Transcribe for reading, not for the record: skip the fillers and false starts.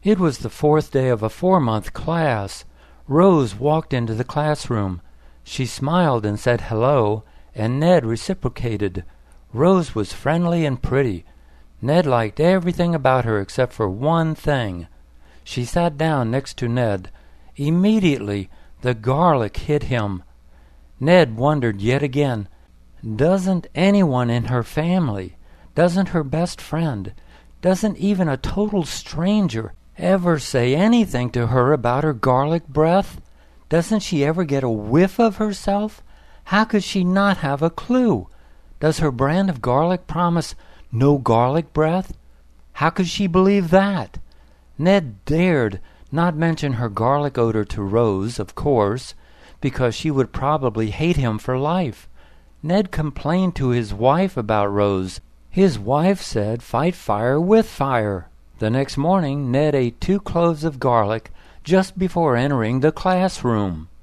It was the fourth day of a 4-month class. Rose walked into the classroom. She smiled and said hello, and Ned reciprocated. Rose was friendly and pretty. Ned liked everything about her except for one thing. She sat down next to Ned. Immediately, the garlic hit him. Ned wondered yet again, doesn't anyone in her family, doesn't her best friend, doesn't even a total stranger ever say anything to her about her garlic breath? Doesn't she ever get a whiff of herself? How could she not have a clue? Does her brand of garlic promise no garlic breath? How could she believe that? Ned dared not mention her garlic odor to Rose, of course, because she would probably hate him for life. Ned complained to his wife about Rose. His wife said, "Fight fire with fire." The next morning, Ned ate 2 cloves of garlic just before entering the classroom.